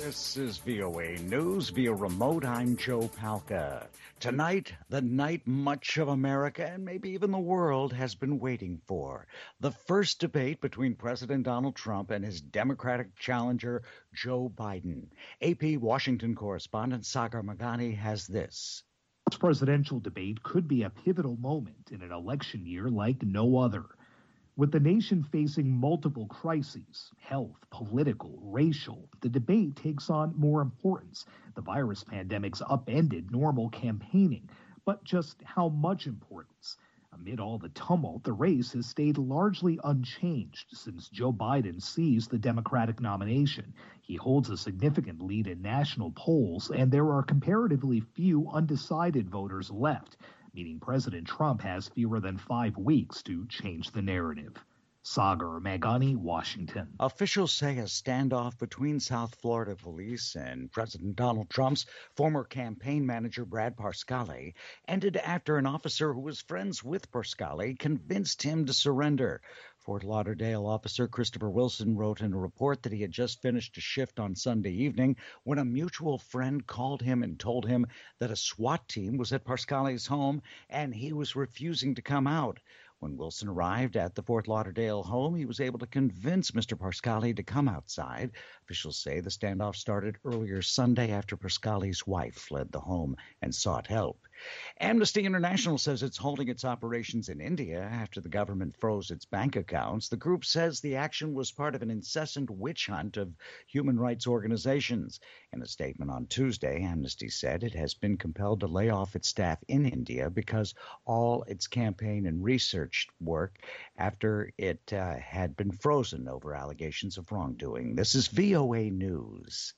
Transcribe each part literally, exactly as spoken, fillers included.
This is V O A News via remote. I'm Joe Palca. Tonight, the night much of America and maybe even the world has been waiting for. The first debate between President Donald Trump and his Democratic challenger, Joe Biden. A P Washington correspondent Sagar Meghani has this. This presidential debate could be a pivotal moment in an election year like no other. With the nation facing multiple crises, health, political, racial, the debate takes on more importance. The virus pandemic's upended normal campaigning, but just how much importance? Amid all the tumult, the race has stayed largely unchanged since Joe Biden seized the Democratic nomination. He holds a significant lead in national polls, and there are comparatively few undecided voters left, meaning President Trump has fewer than five weeks to change the narrative. Sagar Meghani, Washington. Officials say a standoff between South Florida police and President Donald Trump's former campaign manager, Brad Parscale, ended after an officer who was friends with Parscale convinced him to surrender. Fort Lauderdale officer Christopher Wilson wrote in a report that he had just finished a shift on Sunday evening when a mutual friend called him and told him that a SWAT team was at Parscale's home and he was refusing to come out. When Wilson arrived at the Fort Lauderdale home, he was able to convince Mister Parscale to come outside. Officials say the standoff started earlier Sunday after Parscale's wife fled the home and sought help. Amnesty International says it's holding its operations in India after the government froze its bank accounts. The group says the action was part of an incessant witch hunt of human rights organizations. In a statement on Tuesday, Amnesty said it has been compelled to lay off its staff in India because all its campaign and research work after it uh, had been frozen over allegations of wrongdoing. This is V O A News.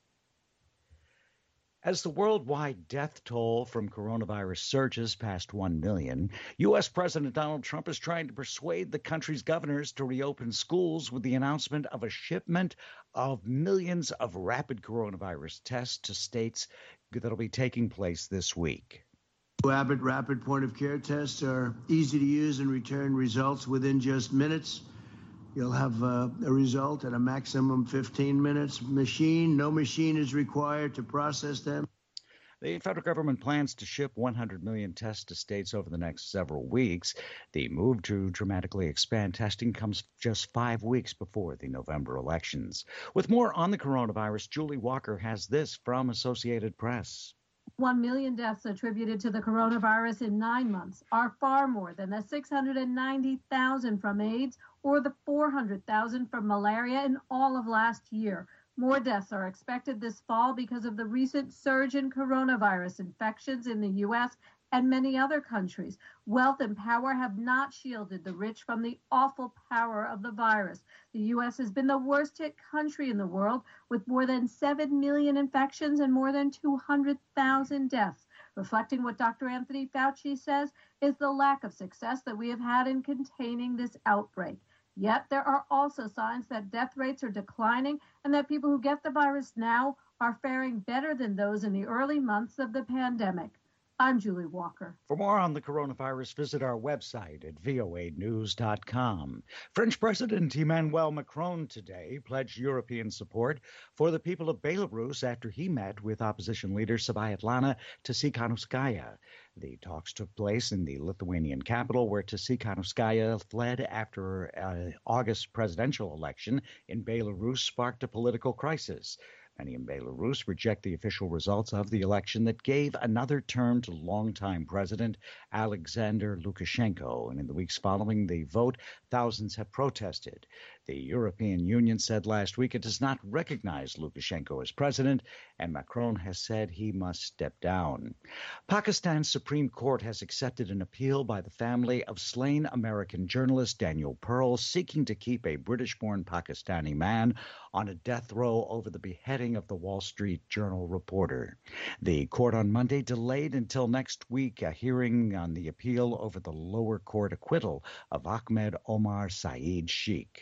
As the worldwide death toll from coronavirus surges past one million, U S. President Donald Trump is trying to persuade the country's governors to reopen schools with the announcement of a shipment of millions of rapid coronavirus tests to states that will be taking place this week. Abbott rapid point-of-care tests are easy to use and return results within just minutes. You'll have uh, a result at a maximum fifteen minutes. Machine, no machine is required to process them. The federal government plans to ship one hundred million tests to states over the next several weeks. The move to dramatically expand testing comes just five weeks before the November elections. With more on the coronavirus, Julie Walker has this from Associated Press. One million deaths attributed to the coronavirus in nine months are far more than the six hundred ninety thousand from AIDS or the four hundred thousand from malaria in all of last year. More deaths are expected this fall because of the recent surge in coronavirus infections in the U S and many other countries. Wealth and power have not shielded the rich from the awful power of the virus. The U S has been the worst hit country in the world with more than seven million infections and more than two hundred thousand deaths. Reflecting what Doctor Anthony Fauci says is the lack of success that we have had in containing this outbreak. Yet there are also signs that death rates are declining and that people who get the virus now are faring better than those in the early months of the pandemic. I'm Julie Walker. For more on the coronavirus, visit our website at V O A news dot com. French President Emmanuel Macron today pledged European support for the people of Belarus after he met with opposition leader Sviatlana Tsikhanouskaya. The talks took place in the Lithuanian capital, where Tsikhanouskaya fled after an August presidential election in Belarus sparked a political crisis. Many in Belarus reject the official results of the election that gave another term to longtime President Alexander Lukashenko. And in the weeks following the vote, thousands have protested. The European Union said last week it does not recognize Lukashenko as president, and Macron has said he must step down. Pakistan's Supreme Court has accepted an appeal by the family of slain American journalist Daniel Pearl, seeking to keep a British-born Pakistani man on a death row over the beheading of the Wall Street Journal reporter. The court on Monday delayed until next week a hearing on the appeal over the lower court acquittal of Ahmed Omar Saeed Sheikh.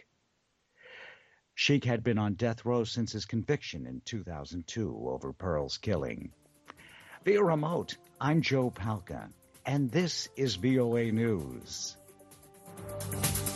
Sheikh had been on death row since his conviction in two thousand two over Pearl's killing. Via remote, I'm Joe Palca, and this is V O A News.